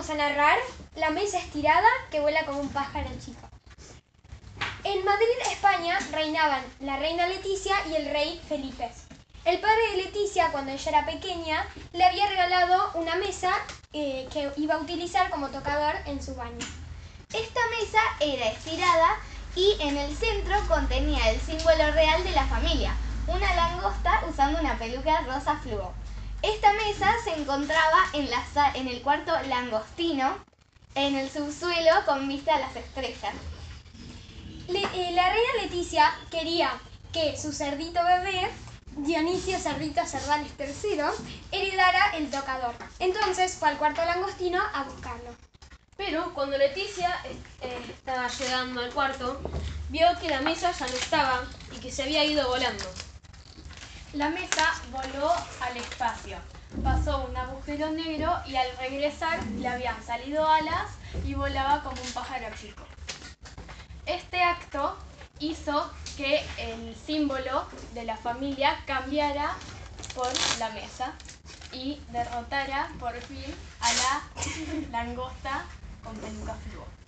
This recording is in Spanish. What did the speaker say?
vamos a narrar La mesa estirada que vuela como un pájaro chico. En Madrid, España, reinaban la reina Leticia y el rey Felipe. El padre de Leticia, cuando ella era pequeña, le había regalado una mesa que iba a utilizar como tocador en su baño. Esta mesa era estirada y en el centro contenía el símbolo real de la familia, una langosta usando una peluca rosa fluo. Esta mesa se encontraba en el cuarto langostino, en el subsuelo con vista a las estrellas. La reina Leticia quería que su cerdito bebé, Dionisio Cerdito Cerdales III, heredara el tocador. Entonces fue al cuarto langostino a buscarlo. Pero cuando Leticia estaba llegando al cuarto, vio que la mesa ya no estaba y que se había ido volando. La mesa voló al espacio, pasó un agujero negro y al regresar le habían salido alas y volaba como un pájaro chico. Este acto hizo que el símbolo de la familia cambiara por la mesa y derrotara por fin a la langosta con peluca fluo.